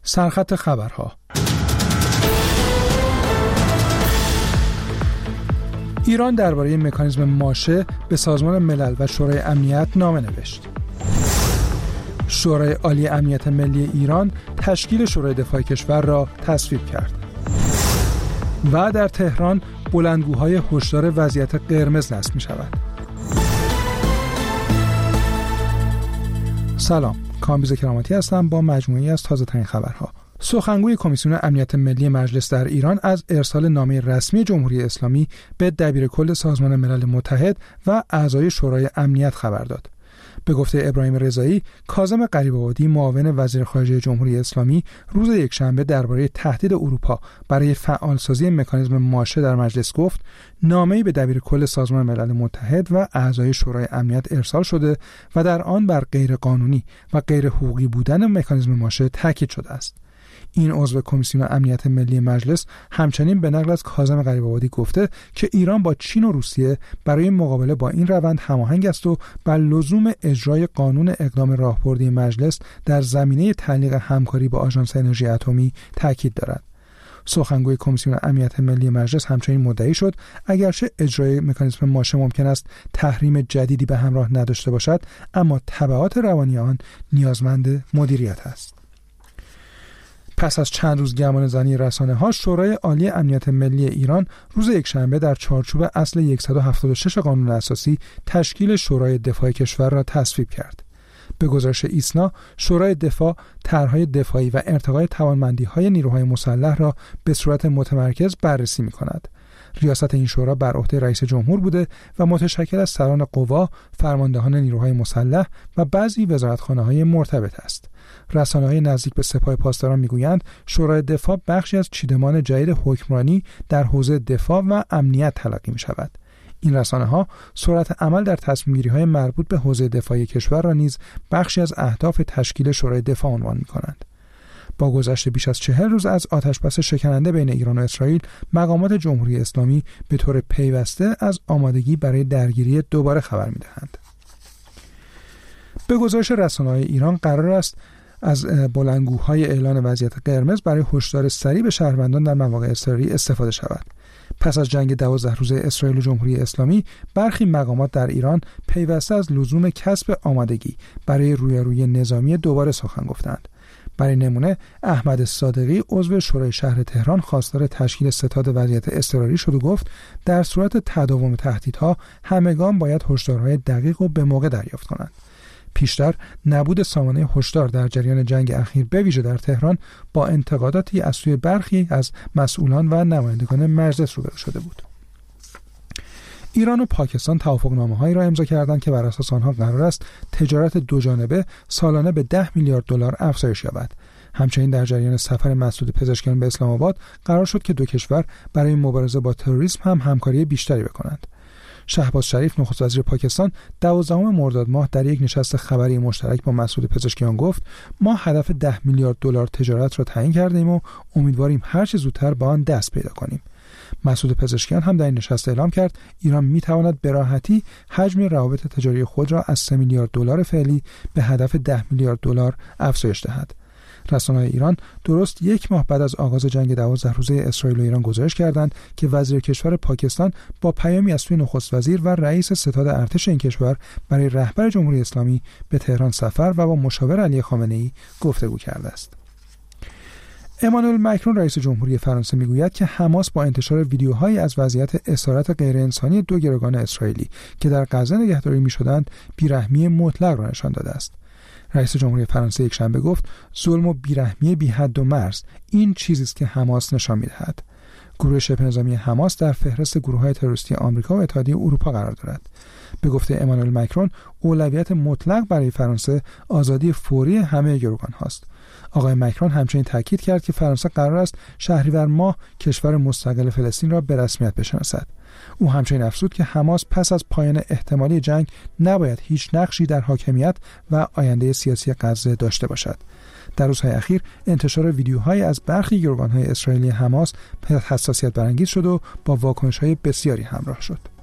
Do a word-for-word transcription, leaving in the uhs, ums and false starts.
سرخط خبرها. ایران درباره مکانیزم ماشه به سازمان ملل و شورای امنیت نامه نوشت. شورای عالی امنیت ملی ایران تشکیل شورای دفاع کشور را تصویب کرد. و در تهران بلندگوهای هشدار وضعیت قرمز نصب می شود. سلام، کامبیز کراماتی هستم با مجموعی از تازه ترین خبرها. سخنگوی کمیسیون امنیت ملی مجلس در ایران از ارسال نامه رسمی جمهوری اسلامی به دبیرکل سازمان ملل متحد و اعضای شورای امنیت خبر داد. به گفته ابراهیم رضایی، کاظم غریب‌آبادی معاون وزیر خارجه جمهوری اسلامی روز یکشنبه درباره تهدید اروپا برای فعالسازی مکانیزم ماشه در مجلس گفت: نامه‌ای به دبیرکل سازمان ملل متحد و اعضای شورای امنیت ارسال شده و در آن بر غیرقانونی و غیر حقوقی بودن مکانیزم ماشه تاکید شده است. این عضو کمیسیون امنیت ملی مجلس همچنین به نقل از کاظم غریب‌آبادی گفته که ایران با چین و روسیه برای مقابله با این روند هماهنگ است و بر لزوم اجرای قانون اقدام راهبردی مجلس در زمینه تعلیق همکاری با آژانس انرژی اتمی تاکید دارد. سخنگوی کمیسیون امنیت ملی مجلس همچنین مدعی شد اگرچه اجرای مکانیزم ماشه ممکن است تحریم جدیدی به همراه نداشته باشد، اما تبعات روانی آن نیازمند مدیریت است. پس از چند روز گمانه‌زنی رسانه‌ها، شورای عالی امنیت ملی ایران روز یکشنبه در چارچوب اصل صد و هفتاد و شش قانون اساسی تشکیل شورای دفاع کشور را تصویب کرد. به گزارش ایسنا، شورای دفاع طرح‌های دفاعی و ارتقای توانمندی‌های نیروهای مسلح را به صورت متمرکز بررسی می‌کند. ریاست این شورا بر عهده رئیس جمهور بوده و متشکل از سران قوا، فرماندهان نیروهای مسلح و بعضی وزارتخانه‌های مرتبط است. رسانه‌های نزدیک به سپاه پاسداران می‌گویند شورای دفاع بخشی از چیدمان جدید حکمرانی در حوزه دفاع و امنیت تلقی می‌شود. این رسانه‌ها سرعت عمل در تصمیم‌گیری‌های مربوط به حوزه دفاعی کشور را نیز بخشی از اهداف تشکیل شورای دفاع عنوان می‌کنند. با گذشت بیش از چهل روز از آتشبس شکننده بین ایران و اسرائیل، مقامات جمهوری اسلامی به طور پیوسته از آمادگی برای درگیری دوباره خبر می‌دهند. به گزارش رسانه‌های ایران قرار است از بلندگوهای اعلان وضعیت قرمز برای هشدار سریع به شهروندان در مواقع اضطراری استفاده شود. پس از جنگ دوازده روزه اسرائیل و جمهوری اسلامی، برخی مقامات در ایران پیوسته از لزوم کسب آمادگی برای رویارویی نظامی دوباره سخن گفتند. برای نمونه، احمد صادقی عضو شورای شهر تهران خواستار تشکیل ستاد وضعیت اضطراری شد و گفت در صورت تداوم تهدیدها همگان باید هشدارهای دقیق و به موقع دریافت کنند. پیشتر نبود سامانه هشدار در جریان جنگ اخیر به ویژه در تهران با انتقاداتی از سوی برخی از مسئولان و نمایندگان مجلس روبرو شده بود. ایران و پاکستان توافقنامه‌هایی را امضا کردند که بر اساس آنها قرار است تجارت دوجانبه سالانه به ده میلیارد دلار افزایش یابد. همچنین در جریان سفر مسعود پزشکیان به اسلام آباد قرار شد که دو کشور برای مبارزه با تروریسم هم همکاری بیشتری بکنند. شهباز شریف نخست وزیر پاکستان دوازدهم مرداد ماه در یک نشست خبری مشترک با مسعود پزشکیان گفت: ما هدف ده میلیارد دلار تجارت را تعیین کردیم و امیدواریم هر چه زودتر به آن دست پیدا کنیم. مسعود پزشکیان هم در این نشست اعلام کرد ایران میتواند به راحتی حجم روابط تجاری خود را از سه میلیارد دلار فعلی به هدف ده میلیارد دلار افزایش دهد. رسانه‌های ایران درست یک ماه بعد از آغاز جنگ دوازده روزه اسرائیل و ایران گزارش کردند که وزیر کشور پاکستان با پیامی از سوی نخست وزیر و رئیس ستاد ارتش این کشور برای رهبر جمهوری اسلامی به تهران سفر و با مشاور علی خامنه‌ای گفتگو کرده است. امانوئل مکرون رئیس جمهوری فرانسه میگوید که حماس با انتشار ویدیوهایی از وضعیت اسارت غیرانسانی دو گروگان اسرائیلی که در غزه نگهداری می‌شدند بیرحمی مطلق را نشان داده است. رئیس جمهوری فرانسه یکشنبه گفت ظلم و بیرحمی بی حد و مرز این چیزی است که حماس نشان می‌دهد. گروه شبه نظامی حماس در فهرست گروه‌های تروریستی آمریکا و اتحادیه اروپا قرار دارد. به گفته امانوئل مکرون، اولویت مطلق برای فرانسه آزادی فوری همه گروگان هاست. آقای مکرون همچنین تاکید کرد که فرانسه قرار است شهریور ماه کشور مستقل فلسطین را به رسمیت بشناسد. او همچنین افزود که حماس پس از پایان احتمالی جنگ نباید هیچ نقشی در حاکمیت و آینده سیاسی غزه داشته باشد. در روزهای اخیر انتشار ویدیوهایی از برخی گروگان‌های اسرائیلی حماس حساسیت برانگیز شد و با واکنش‌های بسیاری همراه شد.